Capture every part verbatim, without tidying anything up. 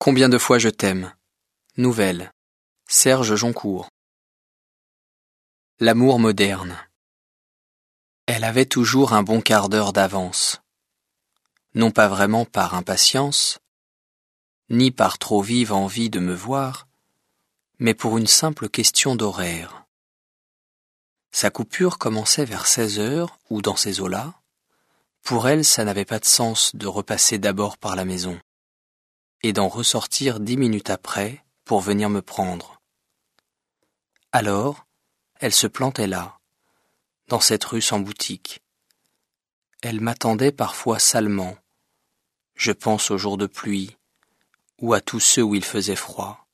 Combien de fois je t'aime. Nouvelle. Serge Joncourt. L'amour moderne. Elle avait toujours un bon quart d'heure d'avance. Non pas vraiment par impatience, ni par trop vive envie de me voir, mais pour une simple question d'horaire. Sa coupure commençait vers seize heures ou dans ces eaux-là. Pour elle, ça n'avait pas de sens de repasser d'abord par la maison et d'en ressortir dix minutes après pour venir me prendre. Alors, elle se plantait là, dans cette rue sans boutique. Elle m'attendait parfois salement. Je pense aux jours de pluie, ou à tous ceux où il faisait froid.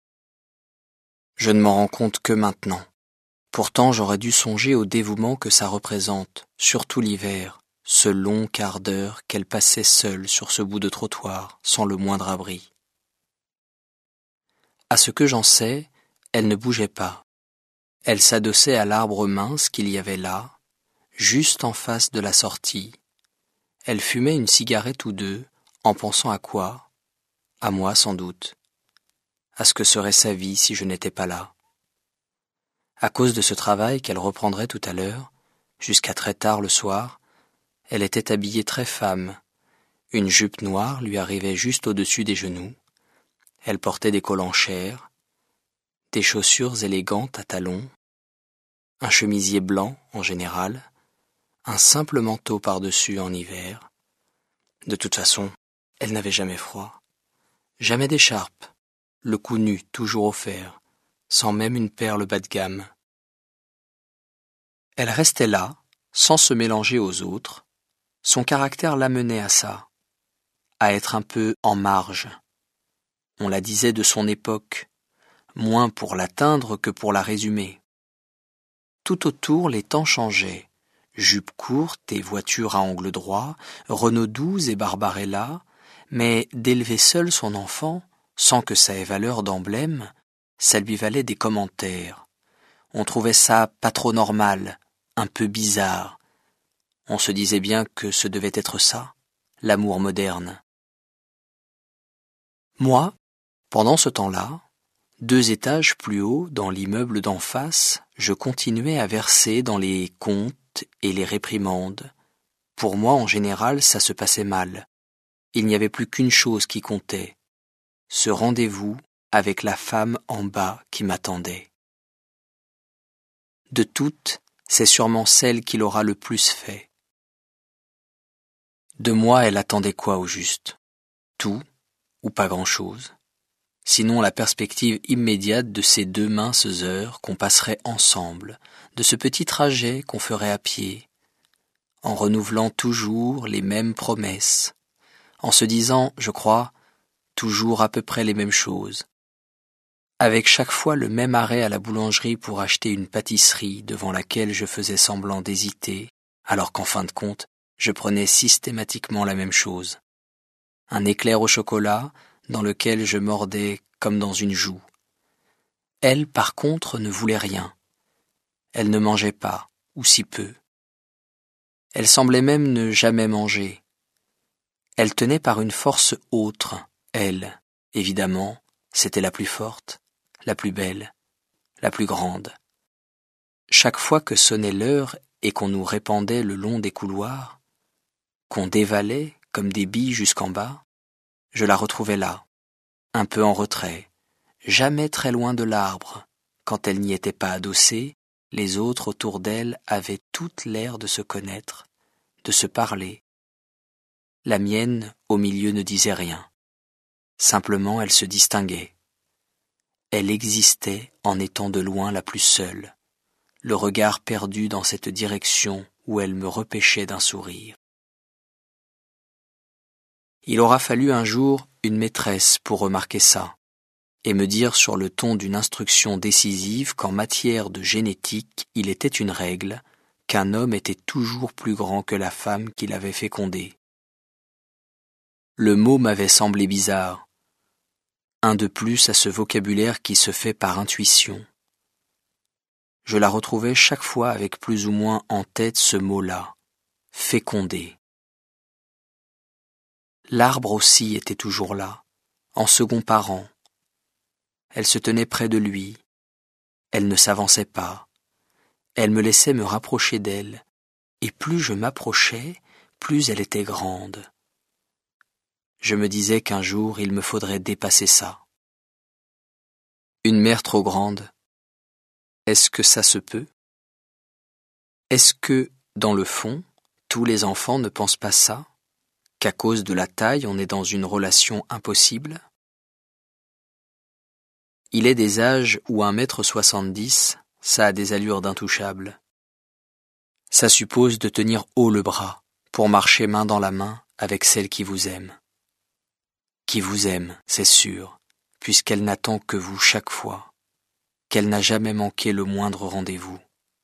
Je ne m'en rends compte que maintenant. Pourtant, j'aurais dû songer au dévouement que ça représente, surtout l'hiver, ce long quart d'heure qu'elle passait seule sur ce bout de trottoir, sans le moindre abri. À ce que j'en sais, elle ne bougeait pas. Elle s'adossait à l'arbre mince qu'il y avait là, juste en face de la sortie. Elle fumait une cigarette ou deux, en pensant à quoi? À moi sans doute. À ce que serait sa vie si je n'étais pas là. À cause de ce travail qu'elle reprendrait tout à l'heure, jusqu'à très tard le soir, elle était habillée très femme. Une jupe noire lui arrivait juste au-dessus des genoux. Elle portait des collants chers, des chaussures élégantes à talons, un chemisier blanc en général, un simple manteau par-dessus en hiver. De toute façon, elle n'avait jamais froid. Jamais d'écharpe, le cou nu toujours offert, sans même une perle bas de gamme. Elle restait là, sans se mélanger aux autres. Son caractère l'amenait à ça, à être un peu en marge. On la disait de son époque, moins pour l'atteindre que pour la résumer. Tout autour, les temps changeaient. Jupes courtes et voitures à angle droit, Renault douze et Barbarella, mais d'élever seule son enfant, sans que ça ait valeur d'emblème, ça lui valait des commentaires. On trouvait ça pas trop normal, un peu bizarre. On se disait bien que ce devait être ça, l'amour moderne. Moi, pendant ce temps-là, deux étages plus haut, dans l'immeuble d'en face, je continuais à verser dans les comptes et les réprimandes. Pour moi, en général, ça se passait mal. Il n'y avait plus qu'une chose qui comptait, ce rendez-vous avec la femme en bas qui m'attendait. De toutes, c'est sûrement celle qui l'aura le plus fait. De moi, elle attendait quoi au juste? Tout, ou pas grand-chose. Sinon la perspective immédiate de ces deux minces heures qu'on passerait ensemble, de ce petit trajet qu'on ferait à pied, en renouvelant toujours les mêmes promesses, en se disant, je crois, toujours à peu près les mêmes choses, avec chaque fois le même arrêt à la boulangerie pour acheter une pâtisserie devant laquelle je faisais semblant d'hésiter, alors qu'en fin de compte, je prenais systématiquement la même chose. Un éclair au chocolat dans lequel je mordais comme dans une joue. Elle, par contre, ne voulait rien. Elle ne mangeait pas, ou si peu. Elle semblait même ne jamais manger. Elle tenait par une force autre, elle, évidemment, c'était la plus forte, la plus belle, la plus grande. Chaque fois que sonnait l'heure et qu'on nous répandait le long des couloirs, qu'on dévalait comme des billes jusqu'en bas, je la retrouvais là, un peu en retrait, jamais très loin de l'arbre. Quand elle n'y était pas adossée, les autres autour d'elle avaient toute l'air de se connaître, de se parler. La mienne, au milieu, ne disait rien. Simplement, elle se distinguait. Elle existait en étant de loin la plus seule, le regard perdu dans cette direction où elle me repêchait d'un sourire. Il aura fallu un jour une maîtresse pour remarquer ça, et me dire sur le ton d'une instruction décisive qu'en matière de génétique, il était une règle, qu'un homme était toujours plus grand que la femme qu'il avait fécondée. Le mot m'avait semblé bizarre, un de plus à ce vocabulaire qui se fait par intuition. Je la retrouvais chaque fois avec plus ou moins en tête ce mot-là, fécondé. L'arbre aussi était toujours là, en second parent. Elle se tenait près de lui. Elle ne s'avançait pas. Elle me laissait me rapprocher d'elle, et plus je m'approchais, plus elle était grande. Je me disais qu'un jour il me faudrait dépasser ça. Une mère trop grande, est-ce que ça se peut? Est-ce que, dans le fond, tous les enfants ne pensent pas ça? Qu'à cause de la taille, on est dans une relation impossible? Il est des âges où un mètre soixante-dix, ça a des allures d'intouchable. Ça suppose de tenir haut le bras pour marcher main dans la main avec celle qui vous aime. Qui vous aime, c'est sûr, puisqu'elle n'attend que vous chaque fois, qu'elle n'a jamais manqué le moindre rendez-vous.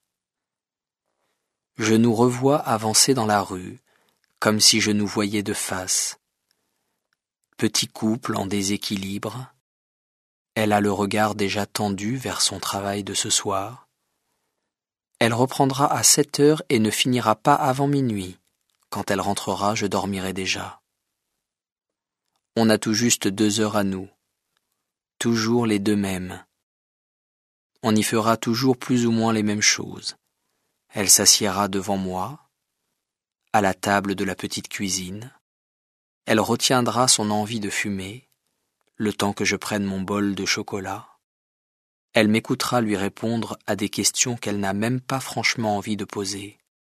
Je nous revois avancer dans la rue, comme si je nous voyais de face. Petit couple en déséquilibre, elle a le regard déjà tendu vers son travail de ce soir. Elle reprendra à sept heures et ne finira pas avant minuit. Quand elle rentrera, je dormirai déjà. On a tout juste deux heures à nous, toujours les deux mêmes. On y fera toujours plus ou moins les mêmes choses. Elle s'assiera devant moi, à la table de la petite cuisine. Elle retiendra son envie de fumer, le temps que je prenne mon bol de chocolat. Elle m'écoutera lui répondre à des questions qu'elle n'a même pas franchement envie de poser.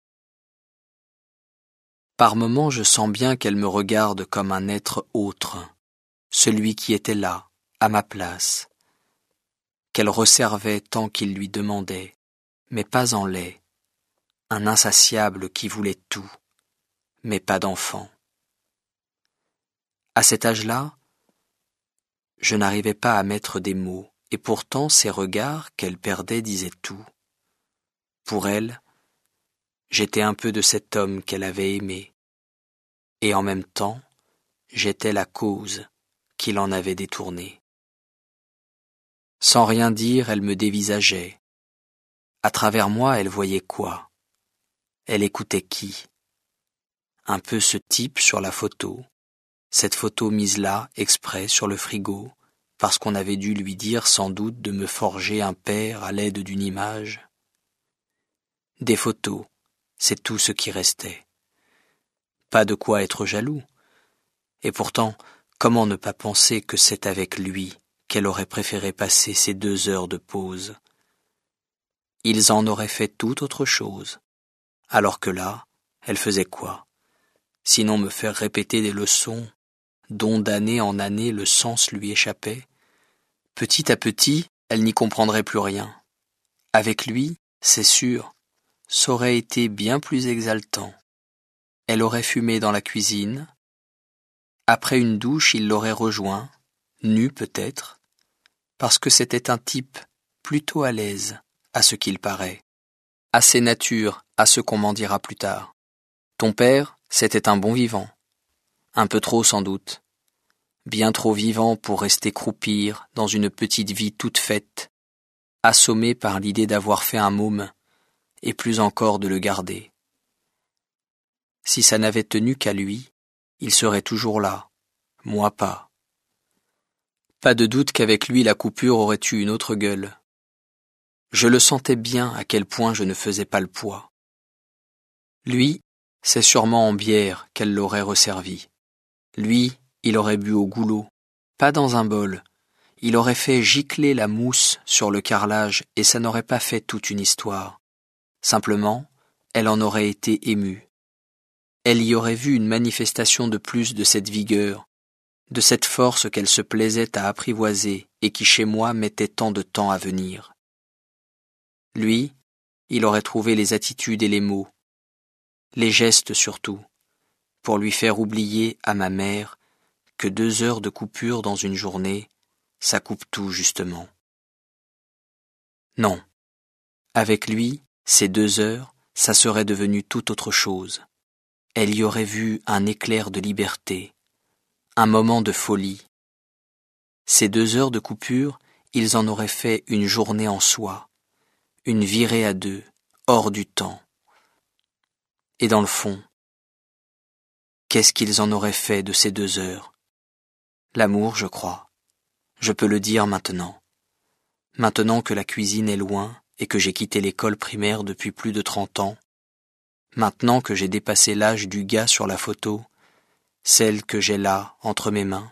Par moments, je sens bien qu'elle me regarde comme un être autre, celui qui était là, à ma place, qu'elle resservait tant qu'il lui demandait, mais pas en lait, un insatiable qui voulait tout, mais pas d'enfant. À cet âge-là, je n'arrivais pas à mettre des mots, et pourtant ses regards qu'elle perdait disaient tout. Pour elle, j'étais un peu de cet homme qu'elle avait aimé, et en même temps, j'étais la cause qui l'en avait détourné. Sans rien dire, elle me dévisageait. À travers moi, elle voyait quoi? Elle écoutait qui? Un peu ce type sur la photo, cette photo mise là, exprès, sur le frigo, parce qu'on avait dû lui dire sans doute de me forger un père à l'aide d'une image. Des photos, c'est tout ce qui restait. Pas de quoi être jaloux. Et pourtant, comment ne pas penser que c'est avec lui qu'elle aurait préféré passer ces deux heures de pause? Ils en auraient fait toute autre chose. Alors que là, elle faisait quoi? Sinon me faire répéter des leçons dont d'année en année le sens lui échappait. Petit à petit, elle n'y comprendrait plus rien. Avec lui, c'est sûr, ça aurait été bien plus exaltant. Elle aurait fumé dans la cuisine. Après une douche, il l'aurait rejoint, nu peut-être, parce que c'était un type plutôt à l'aise, à ce qu'il paraît, assez nature à ce qu'on m'en dira plus tard. Ton père, c'était un bon vivant. Un peu trop sans doute. Bien trop vivant pour rester croupir dans une petite vie toute faite, assommé par l'idée d'avoir fait un môme, et plus encore de le garder. Si ça n'avait tenu qu'à lui, il serait toujours là, moi pas. Pas de doute qu'avec lui la coupure aurait eu une autre gueule. Je le sentais bien à quel point je ne faisais pas le poids. Lui, c'est sûrement en bière qu'elle l'aurait resservi. Lui, il aurait bu au goulot, pas dans un bol. Il aurait fait gicler la mousse sur le carrelage et ça n'aurait pas fait toute une histoire. Simplement, elle en aurait été émue. Elle y aurait vu une manifestation de plus de cette vigueur, de cette force qu'elle se plaisait à apprivoiser et qui chez moi mettait tant de temps à venir. Lui, il aurait trouvé les attitudes et les mots, les gestes surtout, pour lui faire oublier à ma mère que deux heures de coupure dans une journée, ça coupe tout justement. Non, avec lui, ces deux heures, ça serait devenu tout autre chose. Elle y aurait vu un éclair de liberté, un moment de folie. Ces deux heures de coupure, ils en auraient fait une journée en soi, une virée à deux, hors du temps. Et dans le fond, qu'est-ce qu'ils en auraient fait de ces deux heures? L'amour, je crois. Je peux le dire maintenant. Maintenant que la cuisine est loin et que j'ai quitté l'école primaire depuis plus de trente ans, maintenant que j'ai dépassé l'âge du gars sur la photo, celle que j'ai là, entre mes mains,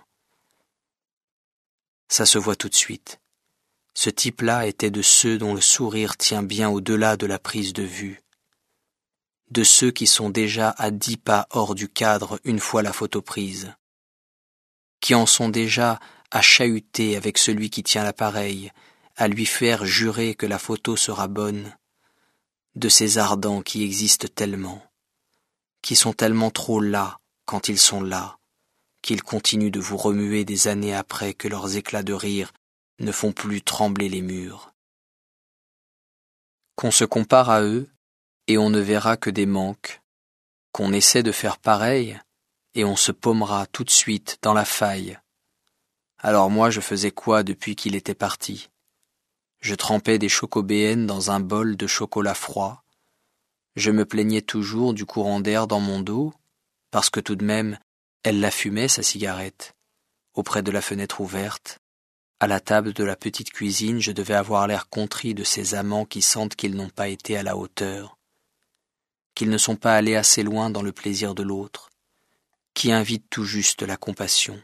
ça se voit tout de suite. Ce type-là était de ceux dont le sourire tient bien au-delà de la prise de vue, de ceux qui sont déjà à dix pas hors du cadre une fois la photo prise, qui en sont déjà à chahuter avec celui qui tient l'appareil, à lui faire jurer que la photo sera bonne, de ces ardents qui existent tellement, qui sont tellement trop là quand ils sont là, qu'ils continuent de vous remuer des années après que leurs éclats de rire ne font plus trembler les murs. Qu'on se compare à eux, et on ne verra que des manques, qu'on essaie de faire pareil, et on se paumera tout de suite dans la faille. Alors moi je faisais quoi depuis qu'il était parti? Je trempais des chocobéennes dans un bol de chocolat froid. Je me plaignais toujours du courant d'air dans mon dos, parce que tout de même, elle la fumait, sa cigarette, auprès de la fenêtre ouverte. À la table de la petite cuisine, je devais avoir l'air contrit de ces amants qui sentent qu'ils n'ont pas été à la hauteur, qu'ils ne sont pas allés assez loin dans le plaisir de l'autre, qui invitent tout juste la compassion.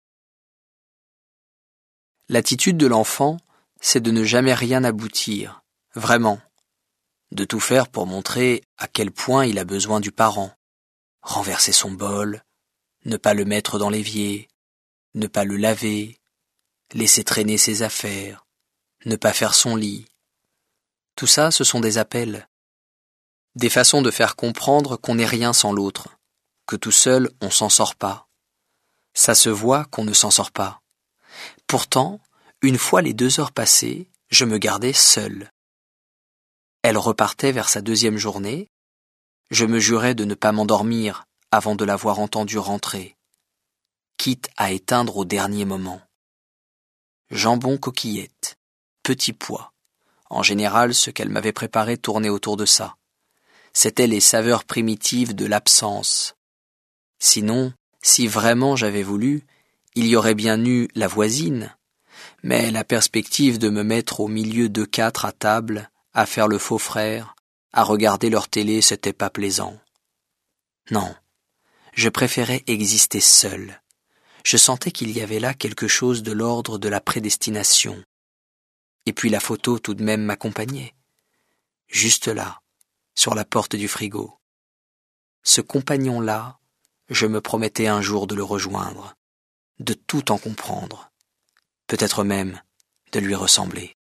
L'attitude de l'enfant, c'est de ne jamais rien aboutir, vraiment, de tout faire pour montrer à quel point il a besoin du parent, renverser son bol, ne pas le mettre dans l'évier, ne pas le laver, laisser traîner ses affaires, ne pas faire son lit. Tout ça, ce sont des appels, des façons de faire comprendre qu'on n'est rien sans l'autre, que tout seul on s'en sort pas. Ça se voit qu'on ne s'en sort pas. Pourtant, une fois les deux heures passées, je me gardais seul. Elle repartait vers sa deuxième journée. Je me jurais de ne pas m'endormir avant de l'avoir entendue rentrer, quitte à éteindre au dernier moment. Jambon coquillette, petits pois. En général, ce qu'elle m'avait préparé tournait autour de ça. C'étaient les saveurs primitives de l'absence. Sinon, si vraiment j'avais voulu, il y aurait bien eu la voisine. Mais la perspective de me mettre au milieu d'eux quatre à table, à faire le faux frère, à regarder leur télé, c'était pas plaisant. Non, je préférais exister seul. Je sentais qu'il y avait là quelque chose de l'ordre de la prédestination. Et puis la photo tout de même m'accompagnait. Juste là, sur la porte du frigo. Ce compagnon-là, je me promettais un jour de le rejoindre, de tout en comprendre, peut-être même de lui ressembler.